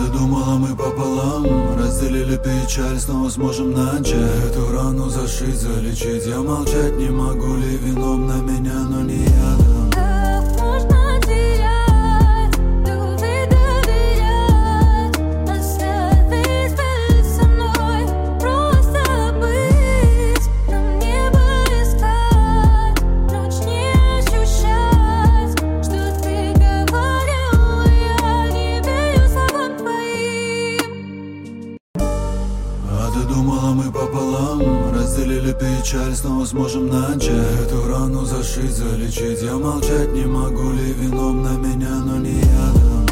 ты думала, мы пополам разделили печаль, снова сможем начать эту рану зашить, залечить. Я молчать не могу, ли вином на меня, но не ядом. Как можно терять, любви доверять, оставить быть со мной, просто быть, нам небо искать, ночь не ощущать, что ты говорил, я не верю словам твоим. А ты думала, мы пополам разделили печаль, снова сможем начать эту рану зашить, залечить. Я молчать не могу, ли вином на меня, но не ядом.